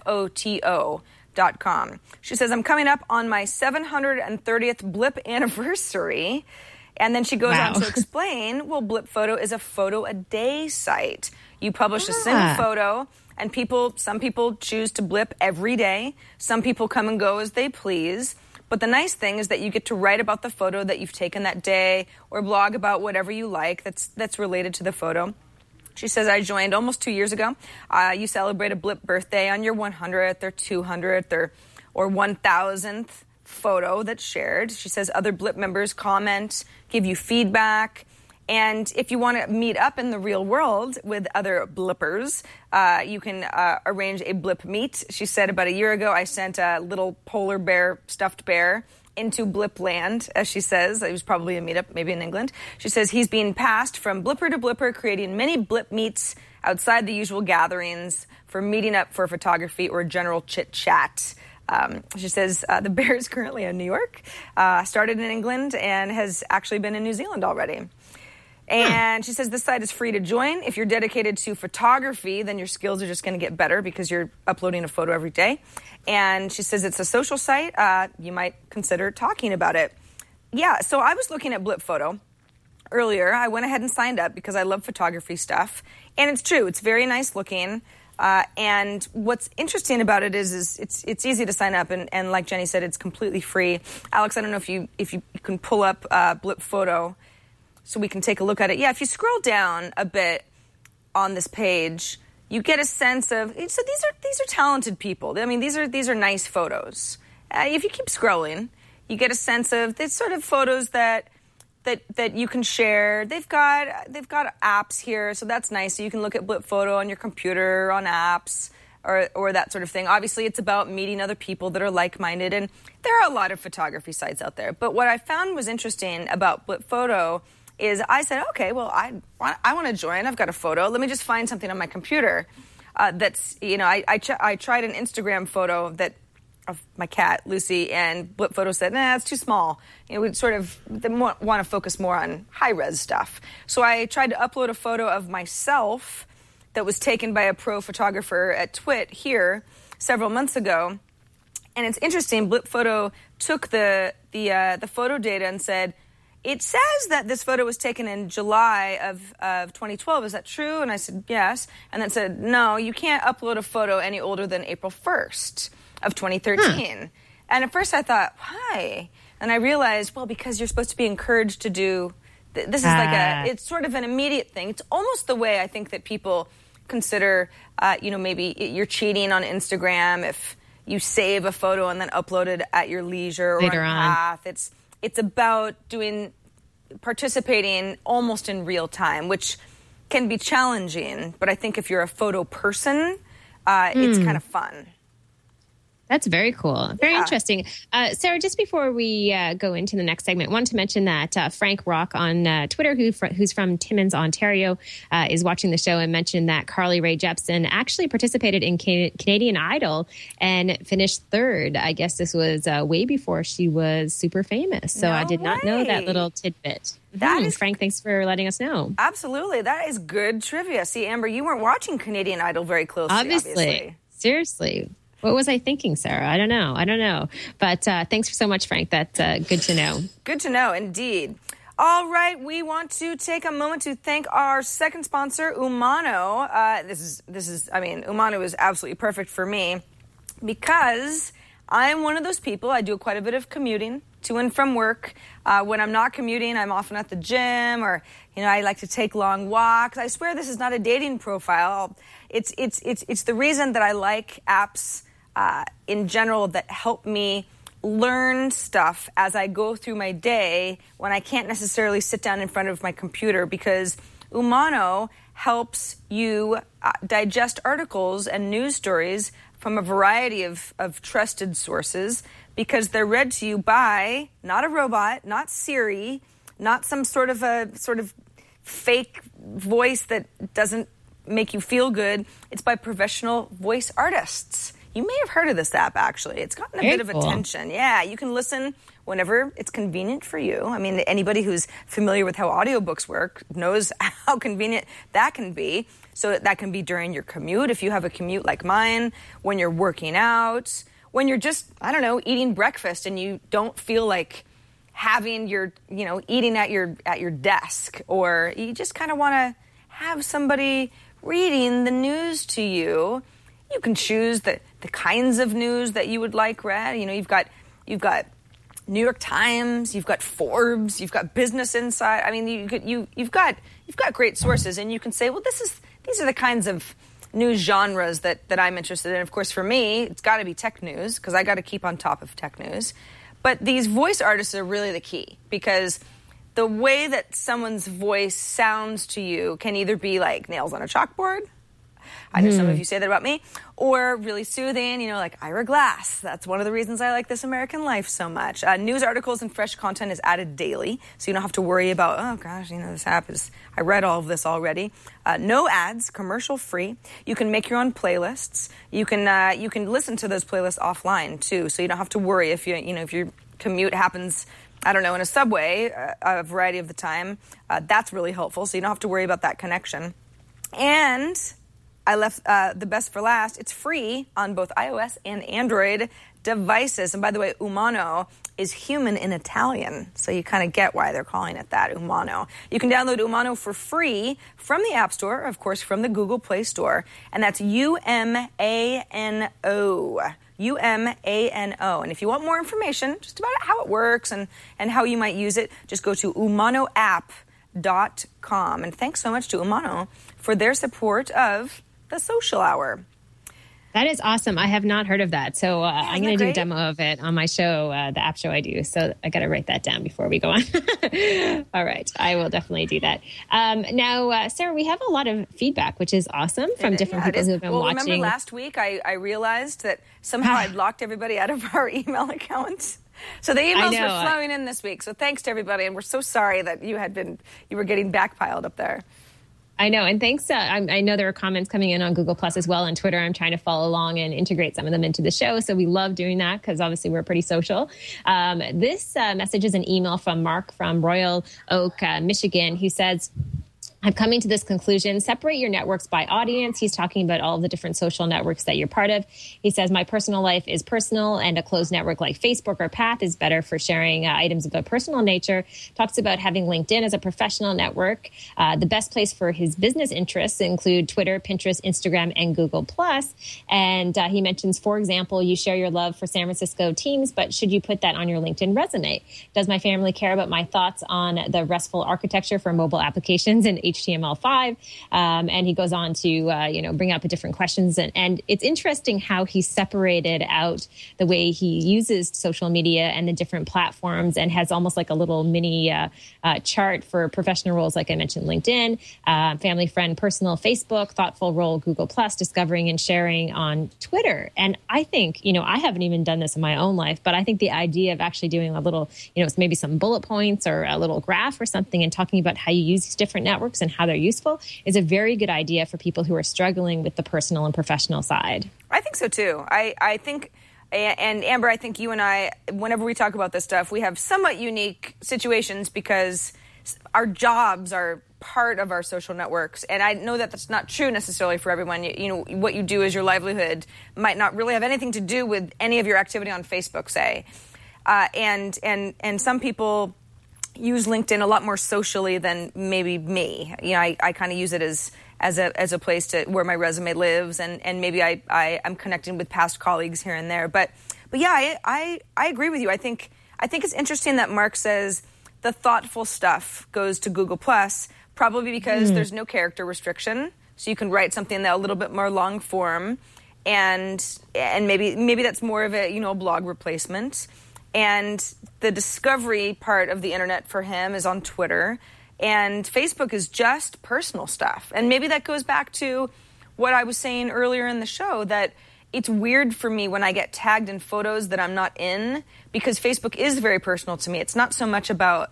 F-O-T-O.com. She says, I'm coming up on my 730th blip anniversary. And then she goes on to explain, well, Blip Photo is a photo a day site. You publish a single photo, and some people choose to blip every day. Some people come and go as they please. But the nice thing is that you get to write about the photo that you've taken that day or blog about whatever you like that's related to the photo. She says, I joined almost 2 years ago. You celebrate a blip birthday on your 100th or 200th or 1000th photo that's shared. She says other blip members comment, give you feedback. And if you want to meet up in the real world with other blippers, you can arrange a blip meet. She said about a year ago, I sent a little polar bear, stuffed bear, into Blip Land, as she says. It was probably a meetup, maybe in England. She says he's being passed from blipper to blipper, creating many blip meets outside the usual gatherings for meeting up for photography or general chit-chat. She says the bear is currently in New York, started in England, and has actually been in New Zealand already. And she says this site is free to join. If you're dedicated to photography, then your skills are just going to get better because you're uploading a photo every day. And she says it's a social site. You might consider talking about it. Yeah, so I was looking at Blip Photo earlier. I went ahead and signed up because I love photography stuff. And it's true. It's very nice looking. And what's interesting about it is it's easy to sign up. And like Jenny said, it's completely free. Alex, I don't know if you can pull up Blip Photo so we can take a look at it. Yeah, if you scroll down a bit on this page, you get a sense of, so these are talented people. I mean, these are nice photos. If you keep scrolling, you get a sense of the sort of photos that you can share. They've got apps here, so that's nice. So you can look at Blip Photo on your computer, on apps. or that sort of thing. Obviously, it's about meeting other people that are like-minded, and there are a lot of photography sites out there. But what I found was interesting about Blip Photo is I said, okay, well, I want to join. I've got a photo. Let me just find something on my computer that's, I tried an Instagram photo of my cat, Lucy, and Blip Photo said, nah, it's too small. We want to focus more on high-res stuff. So I tried to upload a photo of myself that was taken by a pro photographer at TWiT here several months ago. And it's interesting, Blip Photo took the photo data and said, it says that this photo was taken in July of 2012. Is that true? And I said, yes. And then said, no, you can't upload a photo any older than April 1st of 2013. And at first I thought, why? And I realized, well, because you're supposed to be encouraged to do, this is it's sort of an immediate thing. It's almost the way I think that people consider, maybe you're cheating on Instagram if you save a photo and then upload it at your leisure or later on path. It's about participating almost in real time, which can be challenging. But I think if you're a photo person, it's kind of fun. That's very cool. Very interesting. Sarah, just before we go into the next segment, I wanted to mention that Frank Rock on Twitter, who's from Timmins, Ontario, is watching the show and mentioned that Carly Rae Jepsen actually participated in Canadian Idol and finished third. I guess this was way before she was super famous. So I did not know that little tidbit. Frank, thanks for letting us know. Absolutely. That is good trivia. See, Amber, you weren't watching Canadian Idol very closely, obviously. Seriously. What was I thinking, Sarah? I don't know. But thanks so much, Frank. That's good to know. Good to know, indeed. All right, we want to take a moment to thank our second sponsor, Umano. Umano is absolutely perfect for me because I'm one of those people, I do quite a bit of commuting to and from work. When I'm not commuting, I'm often at the gym or, I like to take long walks. I swear this is not a dating profile. It's the reason that I like apps in general that help me learn stuff as I go through my day when I can't necessarily sit down in front of my computer, because Umano helps you digest articles and news stories from a variety of trusted sources, because they're read to you by not a robot, not Siri, not some sort of fake voice that doesn't make you feel good. It's by professional voice artists. You may have heard of this app, actually. It's gotten a bit of attention. Yeah, you can listen whenever it's convenient for you. I mean, anybody who's familiar with how audiobooks work knows how convenient that can be. So that can be during your commute, if you have a commute like mine, when you're working out, when you're just, eating breakfast and you don't feel like having your, eating at your desk, or you just kind of want to have somebody reading the news to you. You can choose the kinds of news that you would like read. You've got New York Times, you've got Forbes, you've got Business Insight. I mean, you've got great sources, and you can say, well, these are the kinds of news genres that I'm interested in. Of course, for me, it's got to be tech news, because I got to keep on top of tech news. But these voice artists are really the key, because the way that someone's voice sounds to you can either be like nails on a chalkboard. I know some of you say that about me. Or really soothing, like Ira Glass. That's one of the reasons I like This American Life so much. News articles and fresh content is added daily, so you don't have to worry about, oh gosh, this app I read all of this already. No ads, commercial free. You can make your own playlists. You can listen to those playlists offline too, so you don't have to worry if if your commute happens, in a subway a variety of the time. That's really helpful, so you don't have to worry about that connection. And I left the best for last. It's free on both iOS and Android devices. And by the way, Umano is human in Italian, so you kind of get why they're calling it that, Umano. You can download Umano for free from the App Store, of course, from the Google Play Store, and that's UMANO. UMANO. And if you want more information just about how it works and how you might use it, just go to umanoapp.com. And thanks so much to Umano for their support of The Social Hour. That is awesome. I have not heard of that. So I'm going to do a demo of it on my show, the app show I do. So I got to write that down before we go on. All right. I will definitely do that. Now, Sarah, we have a lot of feedback, which is awesome from different people who have been watching. Remember last week I realized that somehow I'd locked everybody out of our email accounts. So the emails were flowing in this week. So thanks to everybody. And we're so sorry that you were getting backpiled up there. I know. And thanks. I know there are comments coming in on Google Plus as well and Twitter. I'm trying to follow along and integrate some of them into the show. So we love doing that because obviously we're pretty social. This message is an email from Mark from Royal Oak, Michigan, who says, I'm coming to this conclusion. Separate your networks by audience. He's talking about all of the different social networks that you're part of. He says, my personal life is personal and a closed network like Facebook or Path is better for sharing items of a personal nature. Talks about having LinkedIn as a professional network. The best place for his business interests include Twitter, Pinterest, Instagram, and Google+. And he mentions, for example, you share your love for San Francisco teams, but should you put that on your LinkedIn resume? Does my family care about my thoughts on the RESTful architecture for mobile applications and HTML5, and he goes on to bring up different questions, and it's interesting how he separated out the way he uses social media and the different platforms, and has almost like a little mini chart for professional roles, like I mentioned, LinkedIn, family, friend, personal, Facebook, thoughtful role, Google+, discovering and sharing on Twitter. And I think, I haven't even done this in my own life, but I think the idea of actually doing a little, maybe some bullet points or a little graph or something and talking about how you use these different networks and how they're useful is a very good idea for people who are struggling with the personal and professional side. I think so too. I think, and Amber, I think you and I, whenever we talk about this stuff, we have somewhat unique situations because our jobs are part of our social networks. And I know that that's not true necessarily for everyone. What you do as your livelihood might not really have anything to do with any of your activity on Facebook, say. And some people use LinkedIn a lot more socially than maybe me. I kind of use it as a place to where my resume lives, and maybe I'm connecting with past colleagues here and there. But yeah, I agree with you. I think it's interesting that Mark says the thoughtful stuff goes to Google+, probably because there's no character restriction, so you can write something that a little bit more long form, and maybe that's more of a blog replacement. And the discovery part of the internet for him is on Twitter. And Facebook is just personal stuff. And maybe that goes back to what I was saying earlier in the show, that it's weird for me when I get tagged in photos that I'm not in, because Facebook is very personal to me. It's not so much about,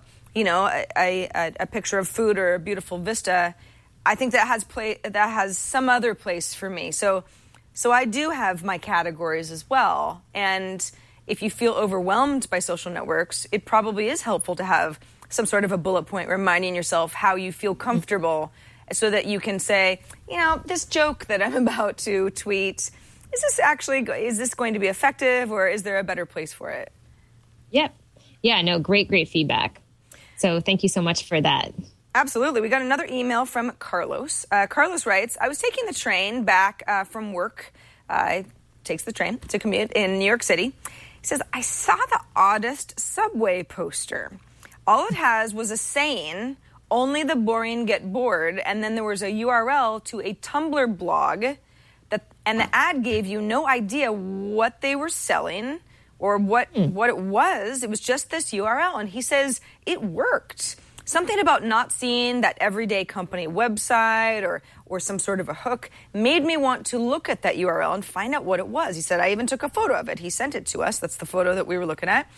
a picture of food or a beautiful vista. I think that has some other place for me. So I do have my categories as well. And if you feel overwhelmed by social networks, it probably is helpful to have some sort of a bullet point reminding yourself how you feel comfortable, so that you can say, this joke that I'm about to tweet, is this going to be effective, or is there a better place for it? Yep. Yeah, no, great feedback. So thank you so much for that. Absolutely. We got another email from Carlos. Carlos writes, I was taking the train back from work. Takes the train to commute in New York City. He says, I saw the oddest subway poster. All it has was a saying, only the boring get bored, and then there was a URL to a Tumblr blog, and the ad gave you no idea what they were selling or what it was. It was just this URL, and he says it worked. Something about not seeing that everyday company website or some sort of a hook made me want to look at that URL and find out what it was. He said, I even took a photo of it. He sent it to us. That's the photo that we were looking at.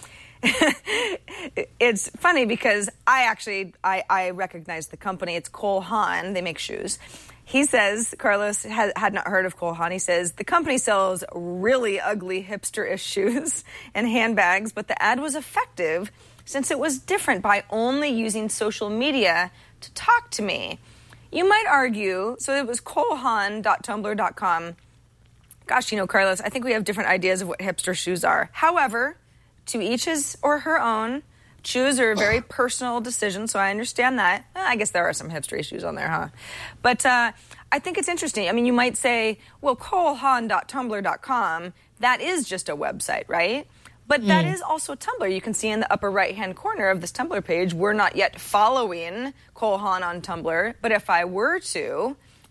It's funny because I recognize the company. It's Cole Haan. They make shoes. He says, Carlos had not heard of Cole Haan. He says, the company sells really ugly hipster-ish shoes and handbags, but the ad was effective since it was different by only using social media to talk to me. You might argue, so it was colehaan.tumblr.com. Gosh, Carlos, I think we have different ideas of what hipster shoes are. However, to each his or her own. Shoes are a very personal decision, so I understand that. I guess there are some hipster shoes on there, huh? But I think it's interesting. I mean, you might say, well, colehaan.tumblr.com, that is just a website, right? But that is also Tumblr. You can see in the upper right-hand corner of this Tumblr page, we're not yet following Cole Haan on Tumblr, but if I were to,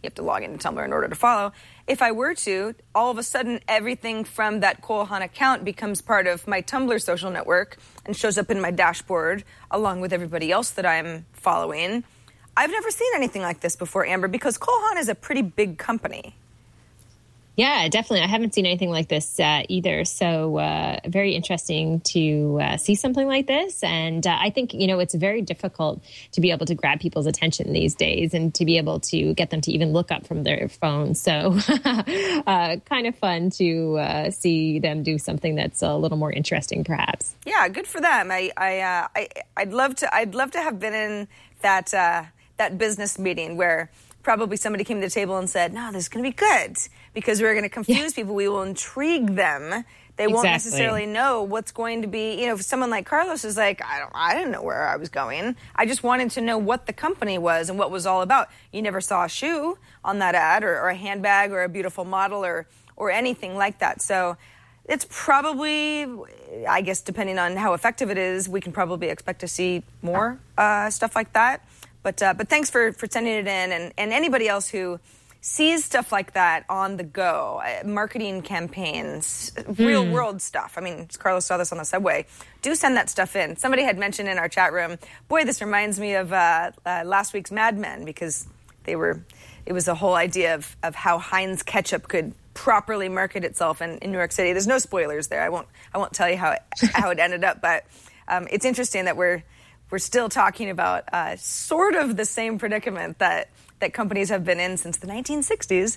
You have to log into Tumblr in order to follow. If I were to, all of a sudden, everything from that Cole Haan account becomes part of my Tumblr social network and shows up in my dashboard along with everybody else that I'm following. I've never seen anything like this before, Amber, because Cole Haan is a pretty big company. Yeah, definitely. I haven't seen anything like this either. So very interesting to see something like this. And I think, it's very difficult to be able to grab people's attention these days and to be able to get them to even look up from their phones. So kind of fun to see them do something that's a little more interesting, perhaps. Yeah, good for them. I'd love to have been in that business meeting where probably somebody came to the table and said, no, this is going to be good because we're going to confuse people. We will intrigue them. They won't necessarily know what's going to be. If someone like Carlos is like, I didn't know where I was going. I just wanted to know what the company was and what it was all about. You never saw a shoe on that ad or a handbag or a beautiful model or anything like that. So it's probably, I guess, depending on how effective it is, we can probably expect to see more stuff like that. But thanks for sending it in. And anybody else who sees stuff like that on the go, marketing campaigns, real world stuff. I mean, Carlos saw this on the subway. Do send that stuff in. Somebody had mentioned in our chat room, boy, this reminds me of last week's Mad Men, because it was the whole idea of how Heinz ketchup could properly market itself in New York City. There's no spoilers there. I won't tell you how it ended up, but it's interesting that we're still talking about sort of the same predicament that companies have been in since the 1960s.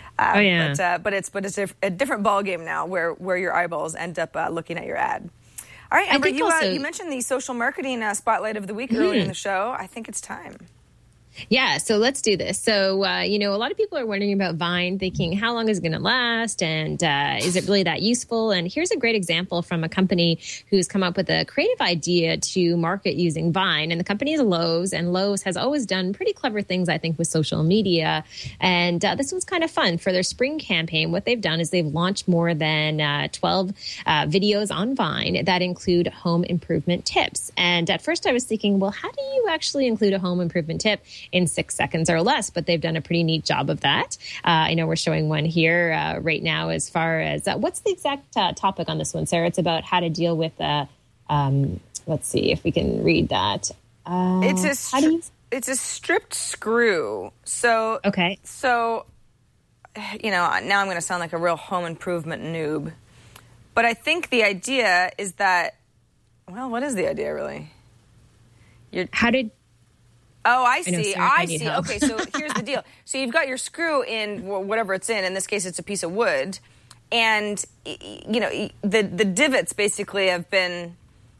But it's a different ballgame now where your eyeballs end up looking at your ad. All right, Amber, you mentioned the social marketing spotlight of the week earlier in the show. I think it's time. Yeah, so let's do this. So, a lot of people are wondering about Vine, thinking, how long is it going to last? And is it really that useful? And here's a great example from a company who's come up with a creative idea to market using Vine. And the company is Lowe's. And Lowe's has always done pretty clever things, I think, with social media. And this was kind of fun. For their spring campaign, what they've done is they've launched more than 12 videos on Vine that include home improvement tips. And at first I was thinking, well, how do you actually include a home improvement tip in 6 seconds or less? But they've done a pretty neat job of that. I know we're showing one here right now as far as what's the exact topic on this one, Sarah? It's about how to deal with, let's see if we can read that. It's a stripped screw. So, okay. So, now I'm going to sound like a real home improvement noob. But I think the idea is that, well, what is the idea really? Oh, I see. I see. Okay, so here's the deal. So you've got your screw in whatever it's in. In this case, it's a piece of wood, and the divots basically have been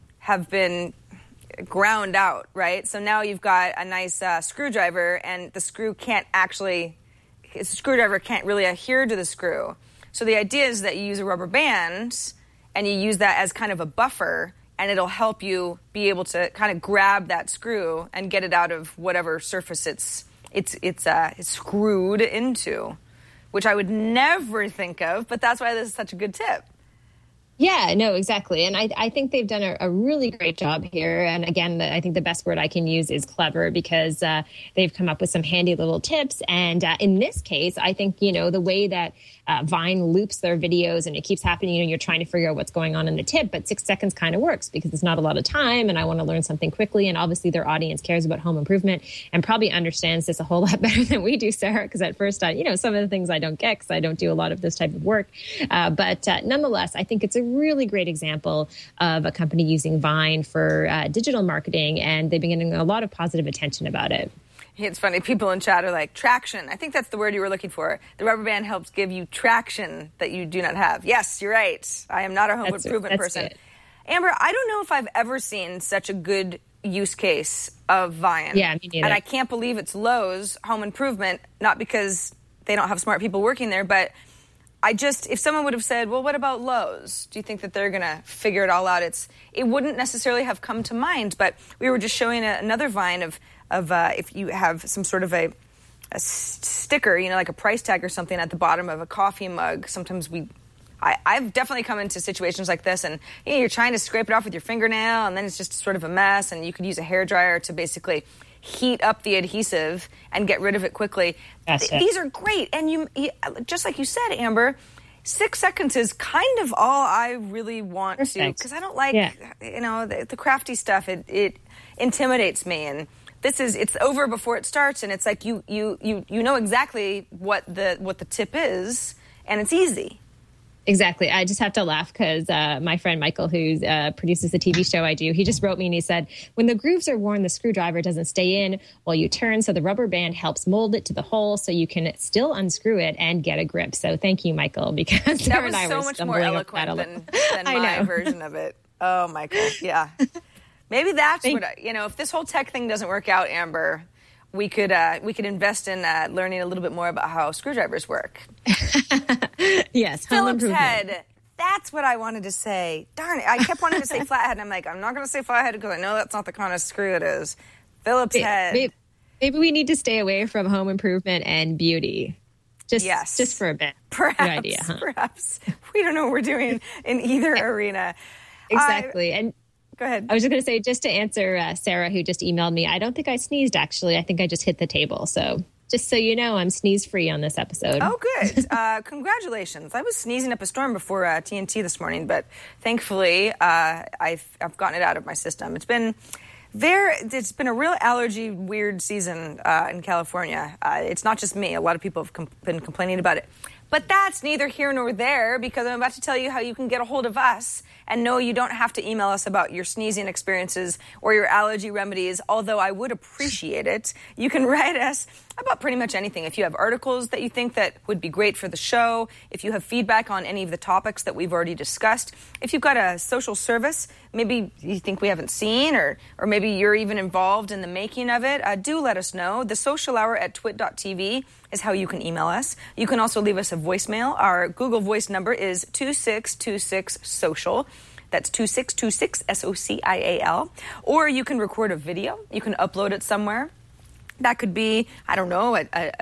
ground out, right? So now you've got a nice screwdriver, and the screwdriver can't really adhere to the screw. So the idea is that you use a rubber band, and you use that as kind of a buffer. And it'll help you be able to kind of grab that screw and get it out of whatever surface it's screwed into, which I would never think of. But that's why this is such a good tip. Yeah, no, exactly. And I think they've done a really great job here. And again, I think the best word I can use is clever, because they've come up with some handy little tips. And in this case, I think, the way that Vine loops their videos and it keeps happening, you're trying to figure out what's going on in the tip, but 6 seconds kind of works because it's not a lot of time and I want to learn something quickly. And obviously their audience cares about home improvement and probably understands this a whole lot better than we do, Sarah, because at first, some of the things I don't get because I don't do a lot of this type of work. But nonetheless, I think it's a really great example of a company using Vine for digital marketing, and they've been getting a lot of positive attention about it. It's funny. People in chat are like, traction. I think that's the word you were looking for. The rubber band helps give you traction that you do not have. Yes, you're right. I am not a home improvement person. Good. Amber, I don't know if I've ever seen such a good use case of Vine. Yeah, me neither. And I can't believe it's Lowe's Home Improvement, not because they don't have smart people working there, but if someone would have said, well, what about Lowe's? Do you think that they're going to figure it all out? It wouldn't necessarily have come to mind, but we were just showing another Vine of if you have some sort of a sticker, like a price tag or something at the bottom of a coffee mug. Sometimes I've definitely come into situations like this, and you're trying to scrape it off with your fingernail, and then it's just sort of a mess, and you could use a hairdryer to basically heat up the adhesive and get rid of it quickly. Gotcha. These are great. And you just like you said, Amber, 6 seconds is kind of all I really want Perfect. to, because I don't like, the crafty stuff. It intimidates me. And it's over before it starts. And it's like you know exactly what the tip is, and it's easy. Exactly. I just have to laugh because my friend Michael, who produces the TV show I do, he just wrote me and he said, when the grooves are worn, the screwdriver doesn't stay in while you turn. So the rubber band helps mold it to the hole so you can still unscrew it and get a grip. So thank you, Michael, because that was so much more eloquent than my version of it. Oh, Michael. Yeah. Maybe that's if this whole tech thing doesn't work out, Amber, we could invest in learning a little bit more about how screwdrivers work. Yes, Phillips head. That's what I wanted to say. Darn it. I kept wanting to say flathead, and I'm like, I'm not going to say flathead because I know that's not the kind of screw it is. Phillips head. Maybe we need to stay away from home improvement and beauty. Just for a bit. Perhaps. Good idea, huh? Perhaps. We don't know what we're doing in either arena. Exactly. And go ahead. I was just going to say, just to answer Sarah, who just emailed me, I don't think I sneezed, actually. I think I just hit the table. So just so you know, I'm sneeze-free on this episode. Oh, good. Congratulations. I was sneezing up a storm before TNT this morning, but thankfully I've gotten it out of my system. It's been a real allergy weird season in California. It's not just me. A lot of people have been complaining about it. But that's neither here nor there, because I'm about to tell you how you can get a hold of us. And no, you don't have to email us about your sneezing experiences or your allergy remedies, although I would appreciate it. You can write us about pretty much anything. If you have articles that you think that would be great for the show, if you have feedback on any of the topics that we've already discussed, if you've got a social service, maybe you think we haven't seen, or maybe you're even involved in the making of it, do let us know. The social hour at twit.tv is how you can email us. You can also leave us a voicemail. Our Google Voice number is 2626-SOCIAL. That's 2626 SOCIAL. Or you can record a video. You can upload it somewhere. That could be, I don't know,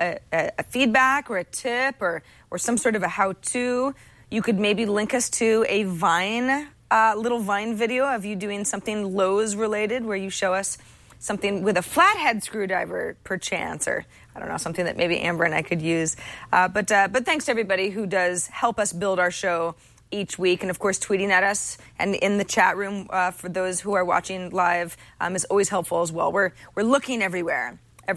a feedback or a tip or some sort of a how-to. You could maybe link us to a little Vine video of you doing something Lowe's related, where you show us something with a flathead screwdriver, perchance, or I don't know, something that maybe Amber and I could use. But thanks to everybody who does help us build our show each week. And of course, tweeting at us and in the chat room for those who are watching live is always helpful as well. We're looking everywhere.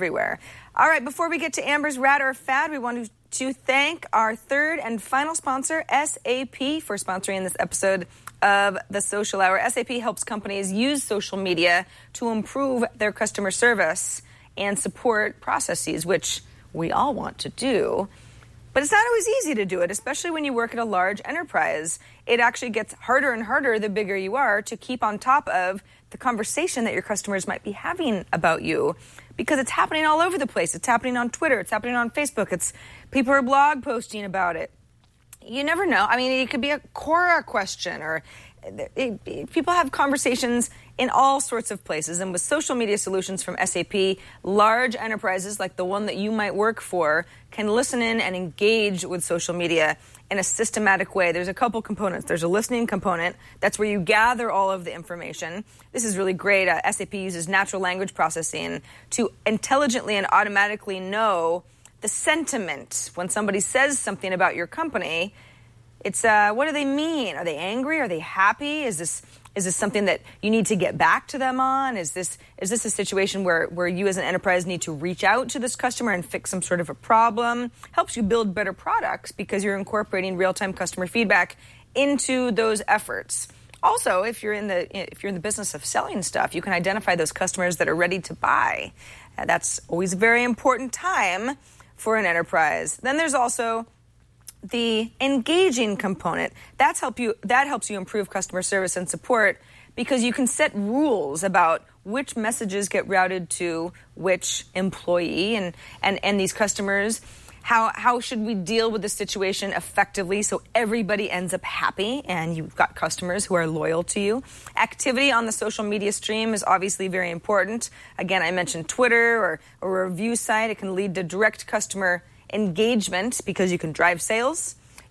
All right, before we get to Amber's Rad or Fad, we want to thank our third and final sponsor, SAP, for sponsoring this episode of The Social Hour. SAP helps companies use social media to improve their customer service and support processes, which we all want to do. But it's not always easy to do it, especially when you work at a large enterprise. It actually gets harder and harder the bigger you are to keep on top of the conversation that your customers might be having about you, because it's happening all over the place. It's happening on Twitter. It's happening on Facebook. People are blog posting about it. You never know. I mean, it could be a Quora question, or people have conversations in all sorts of places. And with social media solutions from SAP, large enterprises like the one that you might work for can listen in and engage with social media in a systematic way. There's a couple components. There's a listening component. That's where you gather all of the information. This is really great. SAP uses natural language processing to intelligently and automatically know the sentiment. When somebody says something about your company, it's what do they mean? Are they angry? Are they happy? Is this something that you need to get back to them on? Is this a situation where you as an enterprise need to reach out to this customer and fix some sort of a problem? Helps you build better products because you're incorporating real-time customer feedback into those efforts. Also, if you're in the business of selling stuff, you can identify those customers that are ready to buy. That's always a very important time for an enterprise. Then there's also the engaging component. That helps you improve customer service and support, because you can set rules about which messages get routed to which employee and these customers. How should we deal with the situation effectively so everybody ends up happy and you've got customers who are loyal to you? Activity on the social media stream is obviously very important. Again, I mentioned Twitter or a review site. It can lead to direct customer engagement because you can drive sales.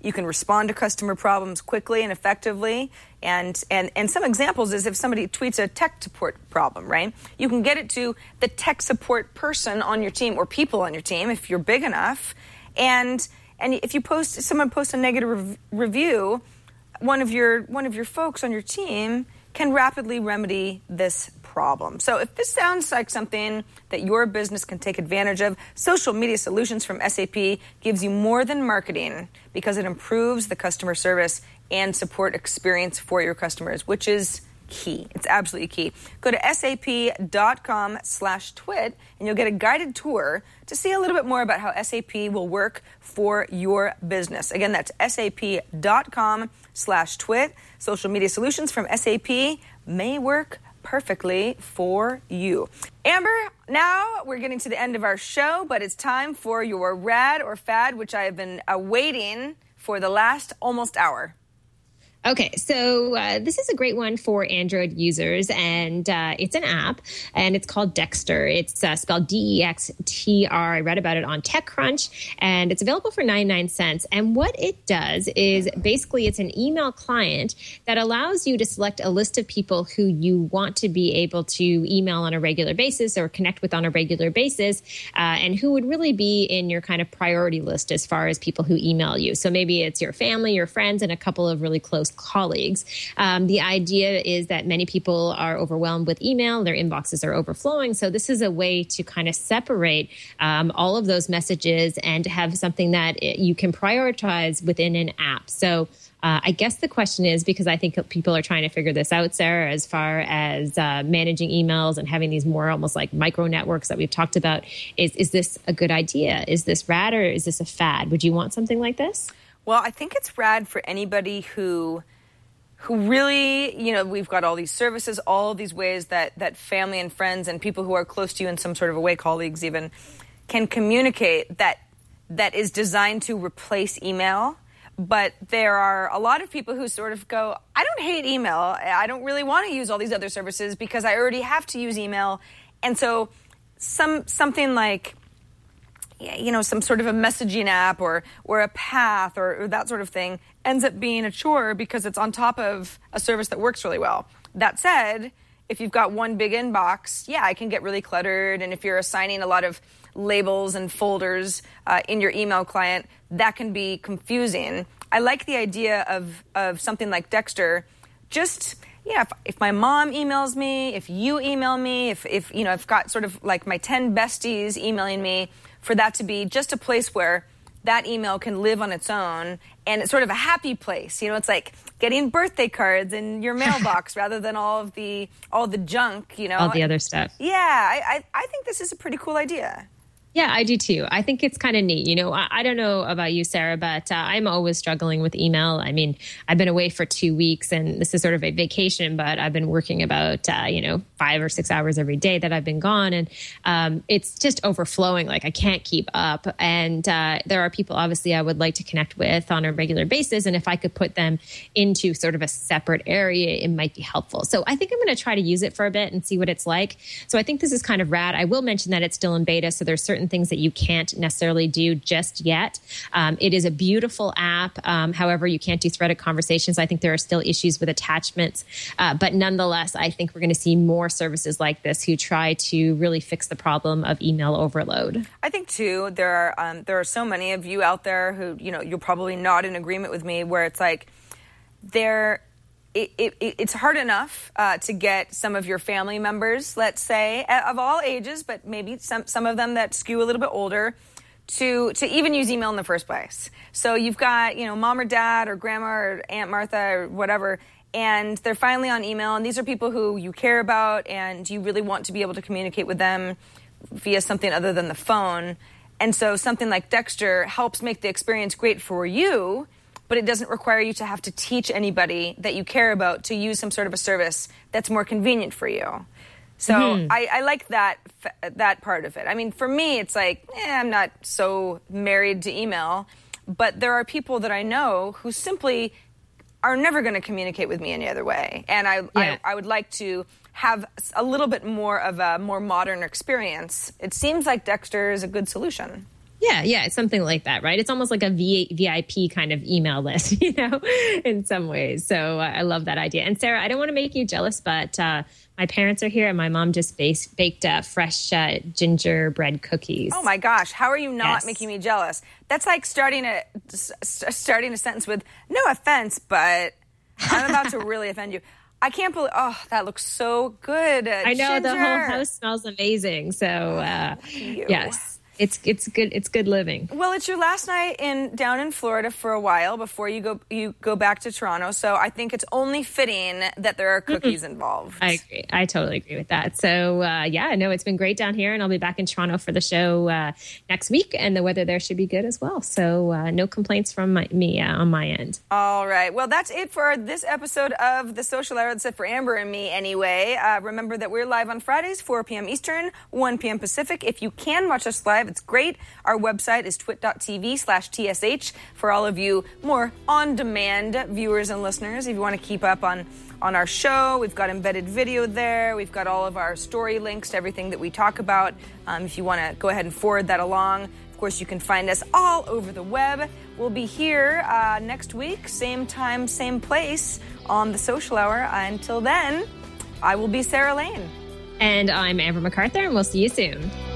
You can respond to customer problems quickly and effectively. And some examples is if somebody tweets a tech support problem, right? You can get it to the tech support person on your team or people on your team if you're big enough. And if someone posts a negative review, one of your folks on your team can rapidly remedy this problem. So if this sounds like something that your business can take advantage of, Social Media Solutions from SAP gives you more than marketing because it improves the customer service and support experience for your customers, which is key. It's absolutely key. Go to sap.com/twit and you'll get a guided tour to see a little bit more about how SAP will work for your business. Again, that's sap.com/twit. Social Media Solutions from SAP may work perfectly for you. Amber, now we're getting to the end of our show, but it's time for your rad or fad, which I have been awaiting for the last almost hour. Okay, so this is a great one for Android users, and it's an app, and it's called Dexter. It's spelled Dextr. I read about it on TechCrunch, and it's available for 99 cents. And what it does is basically it's an email client that allows you to select a list of people who you want to be able to email on a regular basis or connect with on a regular basis, and who would really be in your kind of priority list as far as people who email you. So maybe it's your family, your friends, and a couple of really close colleagues. The idea is that many people are overwhelmed with email. Their inboxes are overflowing. So this is a way to kind of separate all of those messages and have something that you can prioritize within an app. So I guess the question is, because I think people are trying to figure this out, Sarah, as far as managing emails and having these more almost like micro networks that we've talked about, is this a good idea? Is this rad or is this a fad? Would you want something like this? Well, I think it's rad for anybody who really, we've got all these services, all these ways that family and friends and people who are close to you in some sort of a way, colleagues even, can communicate that is designed to replace email. But there are a lot of people who sort of go, I don't hate email. I don't really want to use all these other services because I already have to use email. And so something like, some sort of a messaging app or a Path or that sort of thing ends up being a chore because it's on top of a service that works really well. That said, if you've got one big inbox, it can get really cluttered. And if you're assigning a lot of labels and folders in your email client, that can be confusing. I like the idea of something like Dexter. Just, if my mom emails me, if you email me, if I've got sort of like my 10 besties emailing me, for that to be just a place where that email can live on its own, and it's sort of a happy place. It's like getting birthday cards in your mailbox rather than all the junk. All the other stuff. Yeah, I think this is a pretty cool idea. Yeah, I do too. I think it's kind of neat. I don't know about you, Sarah, but I'm always struggling with email. I mean, I've been away for 2 weeks and this is sort of a vacation, but I've been working about, 5 or 6 hours every day that I've been gone. And it's just overflowing. Like I can't keep up. And there are people, obviously, I would like to connect with on a regular basis. And if I could put them into sort of a separate area, it might be helpful. So I think I'm going to try to use it for a bit and see what it's like. So I think this is kind of rad. I will mention that it's still in beta. So there's certain things that you can't necessarily do just yet. It is a beautiful app. However, you can't do threaded conversations. I think there are still issues with attachments. But nonetheless, I think we're going to see more services like this who try to really fix the problem of email overload. I think, too, there are so many of you out there who, you're probably not in agreement with me, where it's like it's hard enough to get some of your family members, let's say, of all ages, but maybe some of them that skew a little bit older, to even use email in the first place. So you've got, mom or dad or grandma or Aunt Martha or whatever, and they're finally on email, and these are people who you care about and you really want to be able to communicate with them via something other than the phone. And so something like Dexter helps make the experience great for you, but it doesn't require you to have to teach anybody that you care about to use some sort of a service that's more convenient for you. So I like that part of it. I mean, for me, it's like, I'm not so married to email, but there are people that I know who simply are never going to communicate with me any other way. And I would like to have a little bit more of a more modern experience. It seems like Dexter is a good solution. Yeah, it's something like that, right? It's almost like a VIP kind of email list, in some ways. So I love that idea. And Sarah, I don't want to make you jealous, but my parents are here and my mom just baked fresh gingerbread cookies. Oh my gosh, how are you not making me jealous? That's like starting a sentence with, no offense, but I'm about to really offend you. I can't believe, that looks so good. I know, Ginger. the whole house smells amazing. So, yes. It's good. It's good living. Well, it's your last night down in Florida for a while before you go back to Toronto. So I think it's only fitting that there are cookies involved. I agree. I totally agree with that. So it's been great down here, and I'll be back in Toronto for the show next week, and the weather there should be good as well. So no complaints from me on my end. All right. Well, that's it for this episode of The Social Hour. That's it for Amber and me anyway. Remember that we're live on Fridays, 4 p.m. Eastern, 1 p.m. Pacific. If you can watch us live, it's great. Our website is twit.tv/TSH for all of you more on-demand viewers and listeners. If you want to keep up on our show, we've got embedded video there. We've got all of our story links to everything that we talk about. If you want to go ahead and forward that along. Of course, you can find us all over the web. We'll be here next week, same time, same place on The Social Hour. Until then, I will be Sarah Lane. And I'm Amber MacArthur, and we'll see you soon.